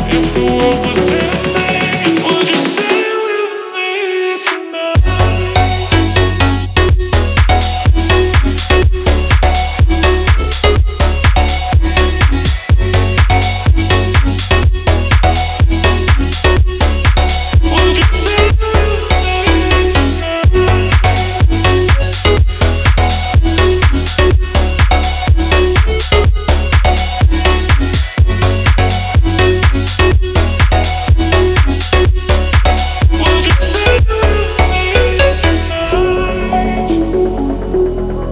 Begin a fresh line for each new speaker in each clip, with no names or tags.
If the world was ending, would you stay with me tonight? Would you stay with me tonight? Would you stay with me tonight?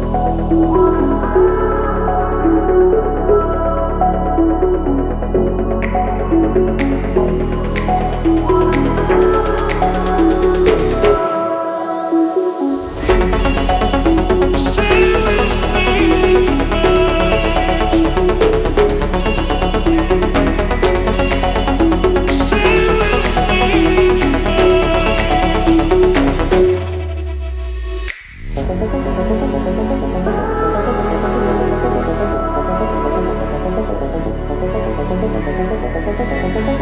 Stay with me tonight. Stay with me tonight.